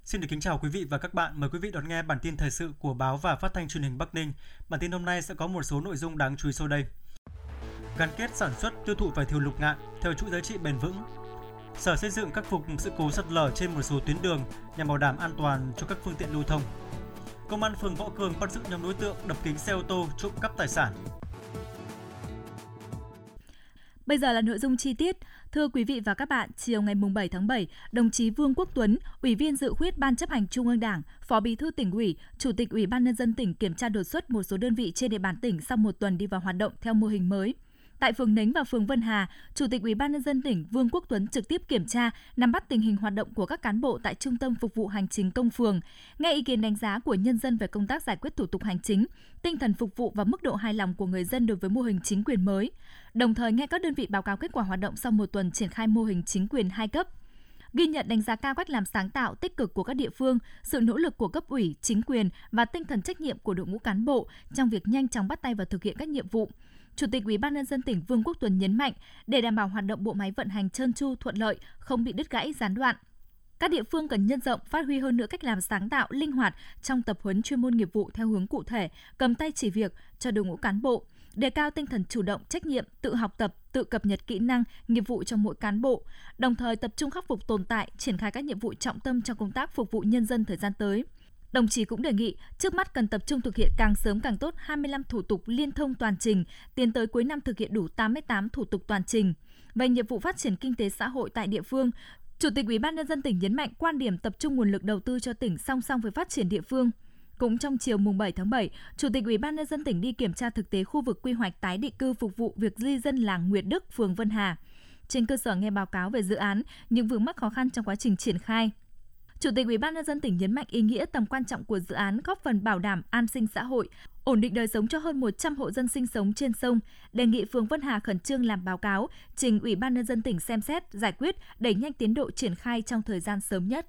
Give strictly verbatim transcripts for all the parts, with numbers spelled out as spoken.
Xin được kính chào quý vị và các bạn. Mời quý vị đón nghe bản tin thời sự của báo và phát thanh truyền hình Bắc Ninh. Bản tin hôm nay sẽ có một số nội dung đáng chú ý sau đây. Gắn kết sản xuất tiêu thụ vải thiều lục ngạn theo chuỗi giá trị bền vững. Sở Xây dựng khắc phục sự cố sạt lở trên một số tuyến đường nhằm bảo đảm an toàn cho các phương tiện lưu thông. Công an phường Võ Cường bắt giữ nhóm đối tượng đập kính xe ô tô trộm cắp tài sản. Bây giờ là nội dung chi tiết. Thưa quý vị và các bạn, chiều ngày bảy tháng bảy, đồng chí Vương Quốc Tuấn, Ủy viên Dự khuyết Ban Chấp hành Trung ương Đảng, Phó Bí thư Tỉnh ủy, Chủ tịch Ủy ban Nhân dân tỉnh kiểm tra đột xuất một số đơn vị trên địa bàn tỉnh sau một tuần đi vào hoạt động theo mô hình mới. Tại phường Nánh và phường Vân Hà, Chủ tịch Ủy ban Nhân dân tỉnh Vương Quốc Tuấn trực tiếp kiểm tra, nắm bắt tình hình hoạt động của các cán bộ tại Trung tâm Phục vụ Hành chính công phường, nghe ý kiến đánh giá của nhân dân về công tác giải quyết thủ tục hành chính, tinh thần phục vụ và mức độ hài lòng của người dân đối với mô hình chính quyền mới. Đồng thời nghe các đơn vị báo cáo kết quả hoạt động sau một tuần triển khai mô hình chính quyền hai cấp. Ghi nhận đánh giá cao cách làm sáng tạo, tích cực của các địa phương, sự nỗ lực của cấp ủy, chính quyền và tinh thần trách nhiệm của đội ngũ cán bộ trong việc nhanh chóng bắt tay vào thực hiện các nhiệm vụ. Chủ tịch Ủy ban Nhân dân tỉnh Vương Quốc Tuấn nhấn mạnh, để đảm bảo hoạt động bộ máy vận hành trơn tru, thuận lợi, không bị đứt gãy, gián đoạn, các địa phương cần nhân rộng, phát huy hơn nữa cách làm sáng tạo, linh hoạt trong tập huấn chuyên môn nghiệp vụ theo hướng cụ thể, cầm tay chỉ việc cho đội ngũ cán bộ, đề cao tinh thần chủ động, trách nhiệm, tự học tập, tự cập nhật kỹ năng, nghiệp vụ cho mỗi cán bộ, đồng thời tập trung khắc phục tồn tại, triển khai các nhiệm vụ trọng tâm trong công tác phục vụ nhân dân thời gian tới. Đồng chí cũng đề nghị, trước mắt cần tập trung thực hiện càng sớm càng tốt hai mươi lăm thủ tục liên thông toàn trình, tiến tới cuối năm thực hiện đủ tám mươi tám thủ tục toàn trình. Về nhiệm vụ phát triển kinh tế xã hội tại địa phương, Chủ tịch Ủy ban Nhân dân tỉnh nhấn mạnh quan điểm tập trung nguồn lực đầu tư cho tỉnh song song với phát triển địa phương. Cũng trong chiều mùng bảy tháng bảy, Chủ tịch Ủy ban Nhân dân tỉnh đi kiểm tra thực tế khu vực quy hoạch tái định cư phục vụ việc di dân làng Nguyệt Đức, phường Vân Hà. Trên cơ sở nghe báo cáo về dự án, những vướng mắc khó khăn trong quá trình triển khai, Chủ tịch Ủy ban Nhân dân tỉnh nhấn mạnh ý nghĩa tầm quan trọng của dự án góp phần bảo đảm an sinh xã hội, ổn định đời sống cho hơn một trăm hộ dân sinh sống trên sông, đề nghị phường Vân Hà khẩn trương làm báo cáo, trình Ủy ban Nhân dân tỉnh xem xét, giải quyết, đẩy nhanh tiến độ triển khai trong thời gian sớm nhất.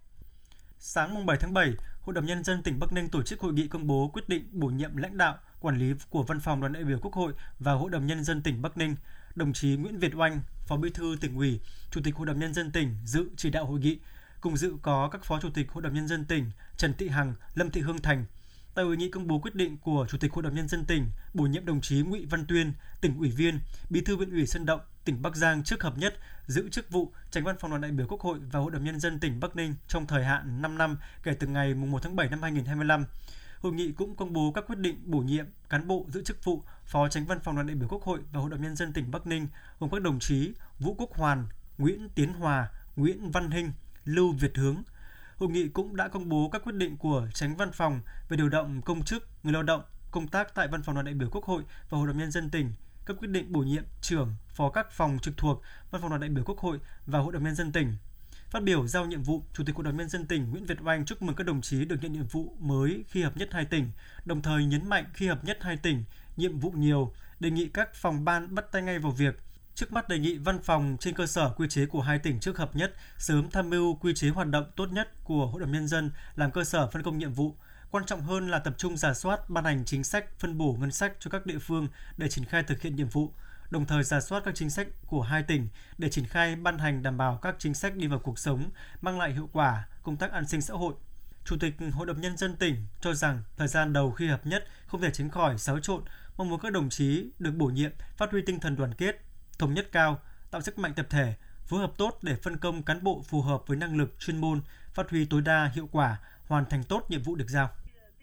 Sáng mùng bảy tháng bảy, Hội đồng Nhân dân tỉnh Bắc Ninh tổ chức hội nghị công bố quyết định bổ nhiệm lãnh đạo, quản lý của Văn phòng Đoàn đại biểu Quốc hội và Hội đồng Nhân dân tỉnh Bắc Ninh. Đồng chí Nguyễn Việt Oanh, Phó Bí thư Tỉnh ủy, Chủ tịch Hội đồng Nhân dân tỉnh dự chỉ đạo hội nghị. Cùng dự có các Phó Chủ tịch Hội đồng Nhân dân tỉnh Trần Thị Hằng, Lâm Thị Hương Thành. Tại hội nghị công bố quyết định của Chủ tịch Hội đồng Nhân dân tỉnh bổ nhiệm đồng chí Ngụy Văn Tuyên, Tỉnh ủy viên, Bí thư Huyện ủy Sơn Động, tỉnh Bắc Giang trước hợp nhất giữ chức vụ Chánh Văn phòng Đoàn đại biểu Quốc hội và Hội đồng Nhân dân tỉnh Bắc Ninh trong thời hạn năm năm kể từ ngày mùng một tháng bảy năm hai nghìn không trăm hai mươi lăm. Hội nghị cũng công bố các quyết định bổ nhiệm cán bộ giữ chức vụ Phó Chánh Văn phòng Đoàn đại biểu Quốc hội và Hội đồng Nhân dân tỉnh Bắc Ninh gồm các đồng chí Vũ Quốc Hoàn, Nguyễn Tiến Hòa, Nguyễn Văn Hinh, Lưu Việt Hướng. Hội nghị cũng đã công bố các quyết định của Chánh Văn phòng về điều động công chức, người lao động công tác tại Văn phòng Đoàn đại biểu Quốc hội và Hội đồng Nhân dân tỉnh, các quyết định bổ nhiệm trưởng, phó các phòng trực thuộc Văn phòng Đoàn đại biểu Quốc hội và Hội đồng Nhân dân tỉnh. Phát biểu giao nhiệm vụ, Chủ tịch Hội đồng Nhân dân tỉnh Nguyễn Việt Oanh chúc mừng các đồng chí được nhận nhiệm vụ mới khi hợp nhất hai tỉnh, đồng thời nhấn mạnh khi hợp nhất hai tỉnh, nhiệm vụ nhiều, đề nghị các phòng ban bắt tay ngay vào việc. Trước mắt đề nghị văn phòng trên cơ sở quy chế của hai tỉnh trước hợp nhất sớm tham mưu quy chế hoạt động tốt nhất của Hội đồng Nhân dân làm cơ sở phân công nhiệm vụ. Quan trọng hơn là tập trung rà soát, ban hành chính sách, phân bổ ngân sách cho các địa phương để triển khai thực hiện nhiệm vụ, đồng thời rà soát các chính sách của hai tỉnh để triển khai ban hành đảm bảo các chính sách đi vào cuộc sống, mang lại hiệu quả công tác an sinh xã hội. Chủ tịch Hội đồng Nhân dân tỉnh cho rằng thời gian đầu khi hợp nhất không thể tránh khỏi xáo trộn, mong muốn các đồng chí được bổ nhiệm phát huy tinh thần đoàn kết, thống nhất cao, tạo sức mạnh tập thể, phối hợp tốt để phân công cán bộ phù hợp với năng lực chuyên môn, phát huy tối đa hiệu quả, hoàn thành tốt nhiệm vụ được giao.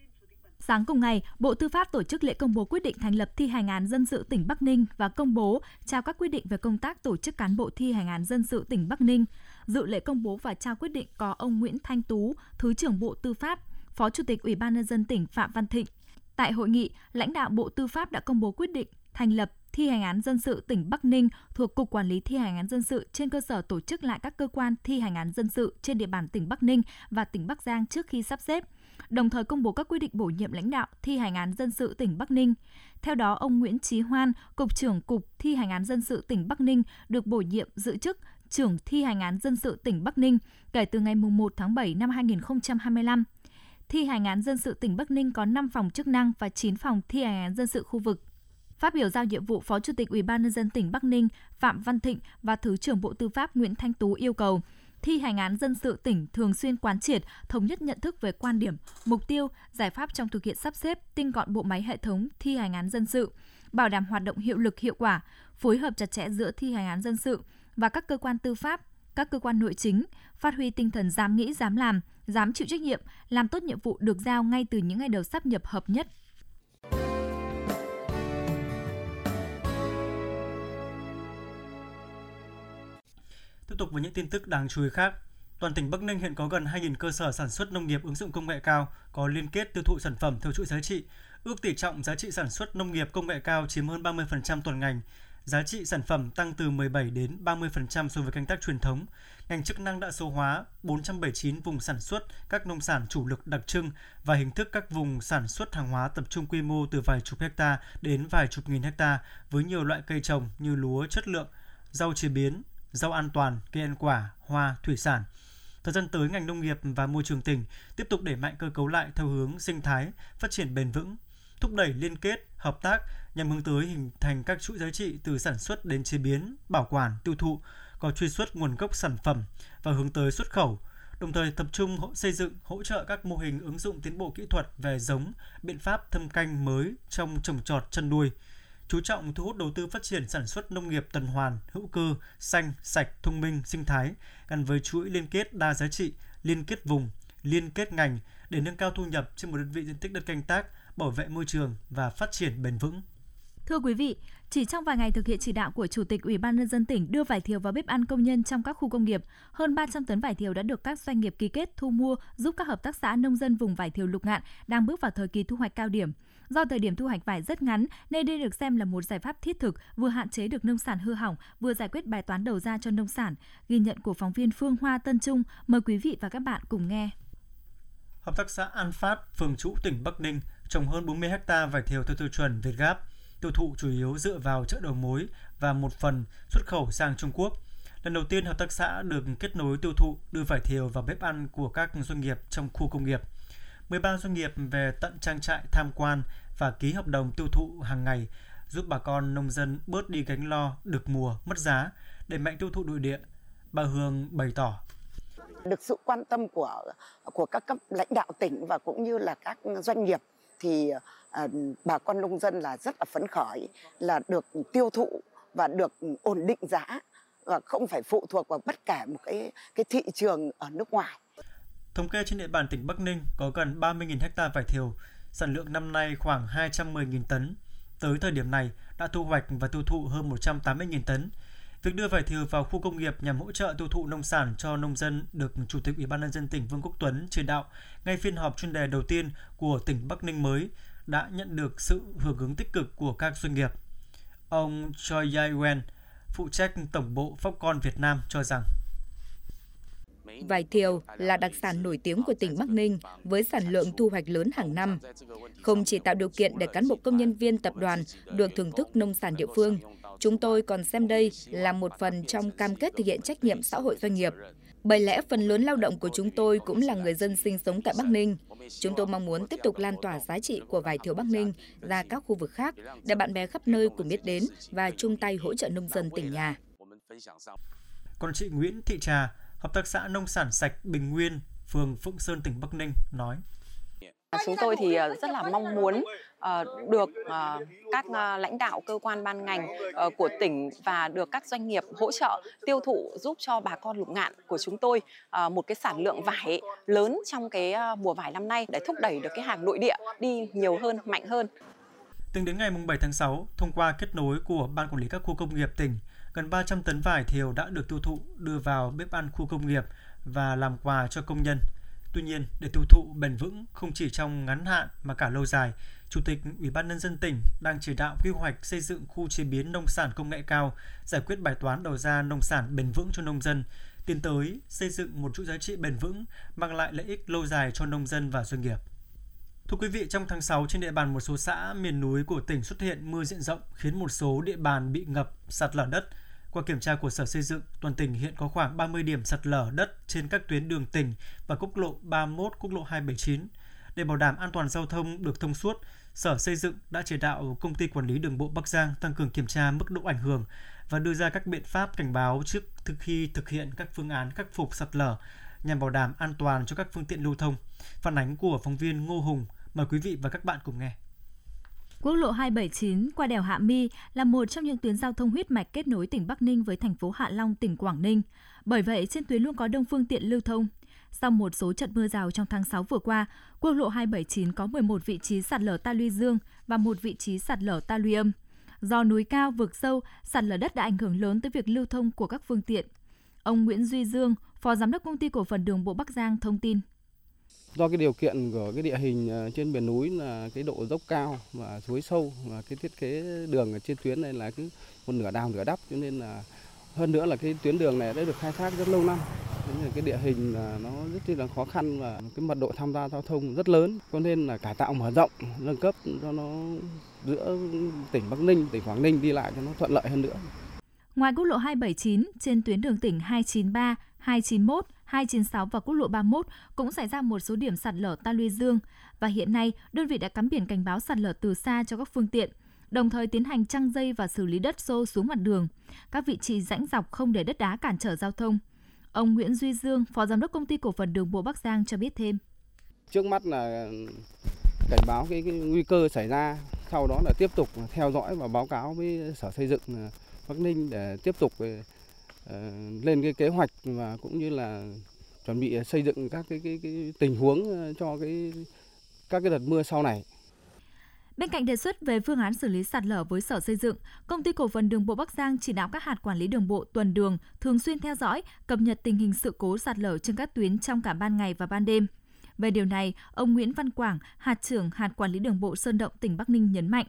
Sáng cùng ngày, Bộ Tư pháp tổ chức lễ công bố quyết định thành lập thi hành án dân sự tỉnh Bắc Ninh và công bố trao các quyết định về công tác tổ chức cán bộ thi hành án dân sự tỉnh Bắc Ninh. Dự lễ công bố và trao quyết định có ông Nguyễn Thanh Tú, Thứ trưởng Bộ Tư pháp, Phó Chủ tịch Ủy ban Nhân dân tỉnh Phạm Văn Thịnh. Tại hội nghị, lãnh đạo Bộ Tư pháp đã công bố quyết định thành lập thi hành án dân sự tỉnh Bắc Ninh thuộc Cục Quản lý thi hành án dân sự trên cơ sở tổ chức lại các cơ quan thi hành án dân sự trên địa bàn tỉnh Bắc Ninh và tỉnh Bắc Giang trước khi sắp xếp. Đồng thời công bố các quyết định bổ nhiệm lãnh đạo thi hành án dân sự tỉnh Bắc Ninh. Theo đó, ông Nguyễn Chí Hoan, Cục trưởng Cục Thi hành án dân sự tỉnh Bắc Ninh được bổ nhiệm giữ chức trưởng thi hành án dân sự tỉnh Bắc Ninh kể từ ngày mùng một tháng bảy năm hai nghìn không trăm hai mươi lăm. Thi hành án dân sự tỉnh Bắc Ninh có năm phòng chức năng và chín phòng thi hành án dân sự khu vực. Phát biểu giao nhiệm vụ, Phó Chủ tịch Ủy ban Nhân dân tỉnh Bắc Ninh Phạm Văn Thịnh và Thứ trưởng Bộ Tư pháp Nguyễn Thanh Tú yêu cầu thi hành án dân sự tỉnh thường xuyên quán triệt, thống nhất nhận thức về quan điểm, mục tiêu, giải pháp trong thực hiện sắp xếp, tinh gọn bộ máy hệ thống thi hành án dân sự, bảo đảm hoạt động hiệu lực hiệu quả, phối hợp chặt chẽ giữa thi hành án dân sự và các cơ quan tư pháp, các cơ quan nội chính, phát huy tinh thần dám nghĩ, dám làm, dám chịu trách nhiệm, làm tốt nhiệm vụ được giao ngay từ những ngày đầu sáp nhập hợp nhất. Tiếp tục với những tin tức đáng chú ý khác. Toàn tỉnh Bắc Ninh hiện có gần hai nghìn cơ sở sản xuất nông nghiệp ứng dụng công nghệ cao có liên kết tiêu thụ sản phẩm theo chuỗi giá trị. Ước tỷ trọng giá trị sản xuất nông nghiệp công nghệ cao chiếm hơn ba mươi phần trăm toàn ngành. Giá trị sản phẩm tăng từ mười bảy đến ba mươi phần trăm so với canh tác truyền thống. Ngành chức năng đã số hóa bốn trăm bảy mươi chín vùng sản xuất các nông sản chủ lực đặc trưng và hình thức các vùng sản xuất hàng hóa tập trung quy mô từ vài chục hecta đến vài chục nghìn hecta với nhiều loại cây trồng như lúa chất lượng, rau chế biến, rau an toàn, cây ăn quả, hoa, thủy sản. Thời gian tới, ngành nông nghiệp và môi trường tỉnh tiếp tục đẩy mạnh cơ cấu lại theo hướng sinh thái, phát triển bền vững, thúc đẩy liên kết, hợp tác nhằm hướng tới hình thành các chuỗi giá trị từ sản xuất đến chế biến, bảo quản, tiêu thụ, có truy xuất nguồn gốc sản phẩm và hướng tới xuất khẩu, đồng thời tập trung xây dựng, hỗ trợ các mô hình ứng dụng tiến bộ kỹ thuật về giống, biện pháp thâm canh mới trong trồng trọt chăn nuôi, chú trọng thu hút đầu tư phát triển sản xuất nông nghiệp tuần hoàn, hữu cơ, xanh, sạch, thông minh, sinh thái, gắn với chuỗi liên kết đa giá trị, liên kết vùng, liên kết ngành để nâng cao thu nhập trên một đơn vị diện tích đất canh tác, bảo vệ môi trường và phát triển bền vững. Thưa quý vị, chỉ trong vài ngày thực hiện chỉ đạo của Chủ tịch Ủy ban Nhân dân tỉnh đưa vải thiều vào bếp ăn công nhân trong các khu công nghiệp, hơn ba trăm tấn vải thiều đã được các doanh nghiệp ký kết thu mua giúp các hợp tác xã nông dân vùng vải thiều Lục Ngạn đang bước vào thời kỳ thu hoạch cao điểm. Do thời điểm thu hoạch vải rất ngắn nên đây được xem là một giải pháp thiết thực vừa hạn chế được nông sản hư hỏng, vừa giải quyết bài toán đầu ra cho nông sản. Ghi nhận của phóng viên Phương Hoa, Tân Trung. Mời quý vị và các bạn cùng nghe. Hợp tác xã An Phát, phường Trũ, tỉnh Bắc Ninh trồng hơn bốn mươi ha vải thiều theo tiêu chuẩn Việt Gáp, tiêu thụ chủ yếu dựa vào chợ đầu mối và một phần xuất khẩu sang Trung Quốc. Lần đầu tiên hợp tác xã được kết nối tiêu thụ đưa vải thiều vào bếp ăn của các doanh nghiệp trong khu công nghiệp. mười ba doanh nghiệp về tận trang trại tham quan và ký hợp đồng tiêu thụ hàng ngày, giúp bà con nông dân bớt đi gánh lo được mùa mất giá, đẩy mạnh tiêu thụ nội địa. Bà Hương bày tỏ: được sự quan tâm của của các cấp lãnh đạo tỉnh và cũng như là các doanh nghiệp thì à, bà con nông dân là rất là phấn khởi, là được tiêu thụ và được ổn định giá và không phải phụ thuộc vào bất kể một cái cái thị trường ở nước ngoài. Thống kê trên địa bàn tỉnh Bắc Ninh có gần ba mươi nghìn ha vải thiều, sản lượng năm nay khoảng hai trăm mười nghìn tấn. Tới thời điểm này đã thu hoạch và tiêu thụ hơn một trăm tám mươi nghìn tấn. Việc đưa vải thiều vào khu công nghiệp nhằm hỗ trợ tiêu thụ nông sản cho nông dân được Chủ tịch Ủy ban Nhân dân tỉnh Vương Quốc Tuấn chỉ đạo ngay phiên họp chuyên đề đầu tiên của tỉnh Bắc Ninh mới đã nhận được sự hưởng ứng tích cực của các doanh nghiệp. Ông Choi Yae-wen, phụ trách Tổng bộ Foxconn Việt Nam cho rằng vải thiều là đặc sản nổi tiếng của tỉnh Bắc Ninh với sản lượng thu hoạch lớn hàng năm. Không chỉ tạo điều kiện để cán bộ công nhân viên tập đoàn được thưởng thức nông sản địa phương, chúng tôi còn xem đây là một phần trong cam kết thực hiện trách nhiệm xã hội doanh nghiệp. Bởi lẽ phần lớn lao động của chúng tôi cũng là người dân sinh sống tại Bắc Ninh. Chúng tôi mong muốn tiếp tục lan tỏa giá trị của vải thiều Bắc Ninh ra các khu vực khác để bạn bè khắp nơi cùng biết đến và chung tay hỗ trợ nông dân tỉnh nhà. Còn chị Nguyễn Thị Trà, Hợp tác xã Nông sản sạch Bình Nguyên, phường Phụng Sơn, tỉnh Bắc Ninh nói: Chúng tôi thì rất là mong muốn được các lãnh đạo cơ quan ban ngành của tỉnh và được các doanh nghiệp hỗ trợ tiêu thụ giúp cho bà con Lục Ngạn của chúng tôi một cái sản lượng vải lớn trong cái mùa vải năm nay để thúc đẩy được cái hàng nội địa đi nhiều hơn, mạnh hơn. Tính đến ngày bảy tháng sáu, thông qua kết nối của Ban Quản lý các khu công nghiệp tỉnh, gần ba trăm tấn vải thiều đã được tiêu thụ đưa vào bếp ăn khu công nghiệp và làm quà cho công nhân. Tuy nhiên, để tiêu thụ bền vững không chỉ trong ngắn hạn mà cả lâu dài, Chủ tịch Ủy ban Nhân dân tỉnh đang chỉ đạo quy hoạch xây dựng khu chế biến nông sản công nghệ cao, giải quyết bài toán đầu ra nông sản bền vững cho nông dân, tiến tới xây dựng một chuỗi giá trị bền vững mang lại lợi ích lâu dài cho nông dân và doanh nghiệp. Thưa quý vị, trong tháng sáu trên địa bàn một số xã miền núi của tỉnh xuất hiện mưa diện rộng khiến một số địa bàn bị ngập, sạt lở đất. Qua kiểm tra của Sở Xây dựng, toàn tỉnh hiện có khoảng ba mươi điểm sạt lở đất trên các tuyến đường tỉnh và quốc lộ ba mươi mốt, quốc lộ hai trăm bảy mươi chín. Để bảo đảm an toàn giao thông được thông suốt, Sở Xây dựng đã chỉ đạo Công ty Quản lý Đường bộ Bắc Giang tăng cường kiểm tra mức độ ảnh hưởng và đưa ra các biện pháp cảnh báo trước khi thực hiện các phương án khắc phục sạt lở nhằm bảo đảm an toàn cho các phương tiện lưu thông. Phản ánh của phóng viên Ngô Hùng. Mời quý vị và các bạn cùng nghe. Quốc lộ hai bảy chín qua đèo Hạ Mi là một trong những tuyến giao thông huyết mạch kết nối tỉnh Bắc Ninh với thành phố Hạ Long, tỉnh Quảng Ninh. Bởi vậy, trên tuyến luôn có đông phương tiện lưu thông. Sau một số trận mưa rào trong tháng sáu vừa qua, quốc lộ hai bảy chín có mười một vị trí sạt lở ta luy dương và một vị trí sạt lở ta luy âm. Do núi cao, vực sâu, sạt lở đất đã ảnh hưởng lớn tới việc lưu thông của các phương tiện. Ông Nguyễn Duy Dương, Phó Giám đốc Công ty Cổ phần Đường bộ Bắc Giang thông tin. Do cái điều kiện của cái địa hình trên miền núi là cái độ dốc cao và suối sâu và cái thiết kế đường ở trên tuyến này là cứ một nửa đào nửa đắp, cho nên là hơn nữa là cái tuyến đường này đã được khai thác rất lâu năm. Nên là cái địa hình nó rất là khó khăn và cái mật độ tham gia giao thông rất lớn, cho nên là cải tạo mở rộng, nâng cấp cho nó giữa tỉnh Bắc Ninh, tỉnh Quảng Ninh đi lại cho nó thuận lợi hơn nữa. Ngoài quốc lộ hai bảy chín, trên tuyến đường tỉnh hai chín ba, hai chín mốt, hai chín sáu và quốc lộ ba mươi mốt cũng xảy ra một số điểm sạt lở ta luy dương và hiện nay đơn vị đã cắm biển cảnh báo sạt lở từ xa cho các phương tiện, đồng thời tiến hành trăng dây và xử lý đất xô xuống mặt đường, các vị trí rãnh dọc không để đất đá cản trở giao thông. Ông Nguyễn Duy Dương, Phó Giám đốc Công ty Cổ phần Đường bộ Bắc Giang cho biết thêm. Trước mắt là cảnh báo cái, cái nguy cơ xảy ra, sau đó là tiếp tục theo dõi và báo cáo với Sở Xây dựng Bắc Ninh để tiếp tục uh, lên cái kế hoạch và cũng như là chuẩn bị xây dựng các cái, cái, cái tình huống cho cái các cái đợt mưa sau này. Bên cạnh đề xuất về phương án xử lý sạt lở với Sở Xây dựng, Công ty Cổ phần Đường bộ Bắc Giang chỉ đạo các hạt quản lý đường bộ tuần đường thường xuyên theo dõi, cập nhật tình hình sự cố sạt lở trên các tuyến trong cả ban ngày và ban đêm. Về điều này, ông Nguyễn Văn Quảng, hạt trưởng hạt quản lý đường bộ Sơn Động, tỉnh Bắc Ninh nhấn mạnh.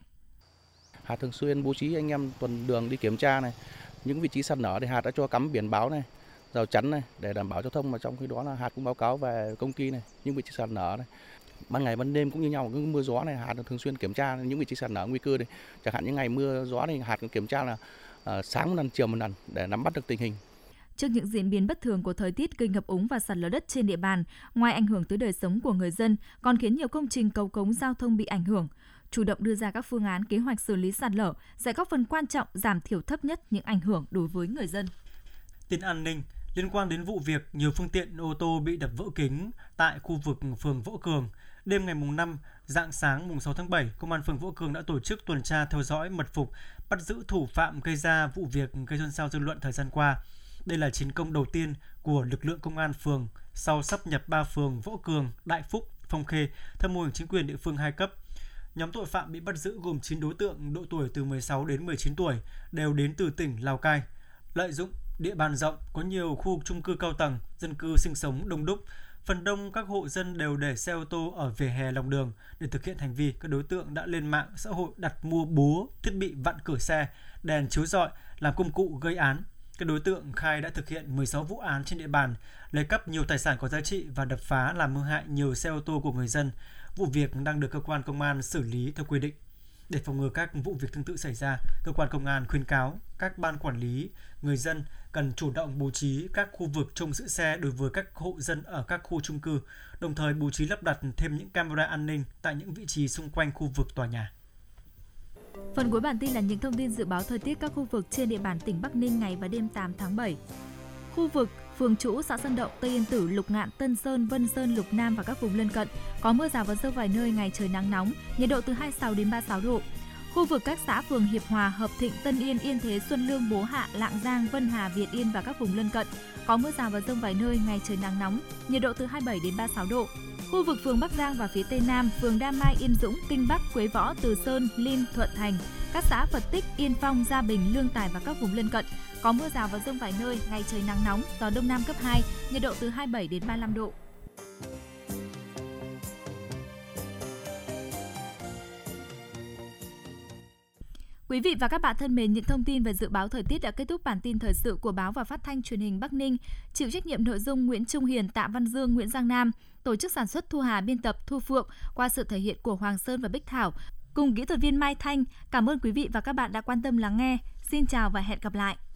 Hạt thường xuyên bố trí anh em tuần đường đi kiểm tra này, những vị trí sạt lở thì hạt đã cho cắm biển báo này, rào chắn này để đảm bảo giao thông, mà trong khi đó là hạt cũng báo cáo về công ty này những vị trí sạt lở này. Ban ngày ban đêm cũng như nhau, cái mưa gió này hạt thường xuyên kiểm tra những vị trí sạt lở nguy cơ này. Chẳng hạn những ngày mưa gió này hạt kiểm tra là uh, sáng một lần, chiều một lần để nắm bắt được tình hình. Trước những diễn biến bất thường của thời tiết gây ngập úng và sạt lở đất trên địa bàn, ngoài ảnh hưởng tới đời sống của người dân, còn khiến nhiều công trình cầu cống giao thông bị ảnh hưởng. Chủ động đưa ra các phương án kế hoạch xử lý sạt lở sẽ góp phần quan trọng giảm thiểu thấp nhất những ảnh hưởng đối với người dân. Tin an ninh liên quan đến vụ việc nhiều phương tiện ô tô bị đập vỡ kính tại khu vực phường Võ Cường. Đêm ngày mùng năm, rạng sáng mùng sáu tháng bảy, Công an phường Võ Cường đã tổ chức tuần tra theo dõi, mật phục, bắt giữ thủ phạm gây ra vụ việc gây xôn xao dư luận thời gian qua. Đây là chiến công đầu tiên của lực lượng công an phường sau sáp nhập ba phường Võ Cường, Đại Phúc, Phong Khê theo mô hình chính quyền địa phương hai cấp. Nhóm tội phạm bị bắt giữ gồm chín đối tượng độ tuổi từ mười sáu đến mười chín tuổi, đều đến từ tỉnh Lào Cai. Lợi dụng địa bàn rộng, có nhiều khu chung cư cao tầng, dân cư sinh sống đông đúc, phần đông các hộ dân đều để xe ô tô ở vỉa hè lòng đường. Để thực hiện hành vi, các đối tượng đã lên mạng xã hội đặt mua búa, thiết bị vặn cửa xe, đèn chiếu rọi làm công cụ gây án. Các đối tượng khai đã thực hiện mười sáu vụ án trên địa bàn, lấy cắp nhiều tài sản có giá trị và đập phá làm hư hại nhiều xe ô tô của người dân. Vụ việc đang được cơ quan công an xử lý theo quy định. Để phòng ngừa các vụ việc tương tự xảy ra, cơ quan công an khuyến cáo các ban quản lý, người dân cần chủ động bố trí các khu vực trông giữ xe đối với các hộ dân ở các khu chung cư, đồng thời bố trí lắp đặt thêm những camera an ninh tại những vị trí xung quanh khu vực tòa nhà. Phần cuối bản tin là những thông tin dự báo thời tiết các khu vực trên địa bàn tỉnh Bắc Ninh ngày và đêm tám tháng bảy. Khu vực phường Trũ, xã Sơn Động, Tây Yên Tử, Lục Ngạn, Tân Sơn, Vân Sơn, Lục Nam và các vùng lân cận có mưa rào và dông vài nơi, ngày trời nắng nóng, nhiệt độ từ hai mươi sáu đến ba mươi sáu độ. Khu vực các xã phường Hiệp Hòa, Hợp Thịnh, Tân Yên, Yên Thế, Xuân Lương, Bố Hạ, Lạng Giang, Vân Hà, Việt Yên và các vùng lân cận có mưa rào và dông vài nơi, ngày trời nắng nóng, nhiệt độ từ hai mươi bảy đến ba mươi sáu độ. Khu vực phường Bắc Giang và phía Tây Nam, phường Đa Mai, Yên Dũng, Kinh Bắc, Quế Võ, Từ Sơn, Lim, Thuận Thành, các xã Phật Tích, Yên Phong, Gia Bình, Lương Tài và các vùng lân cận có mưa rào và dông vài nơi, ngày trời nắng nóng, gió Đông Nam cấp hai, nhiệt độ từ hai mươi bảy đến ba mươi lăm độ. Quý vị và các bạn thân mến, những thông tin về dự báo thời tiết đã kết thúc bản tin thời sự của Báo và Phát thanh Truyền hình Bắc Ninh. Chịu trách nhiệm nội dung Nguyễn Trung Hiền, Tạ Văn Dương, Nguyễn Giang Nam. Tổ chức sản xuất Thu Hà, biên tập Thu Phượng, qua sự thể hiện của Hoàng Sơn và Bích Thảo. Cùng kỹ thuật viên Mai Thanh. Cảm ơn quý vị và các bạn đã quan tâm lắng nghe. Xin chào và hẹn gặp lại.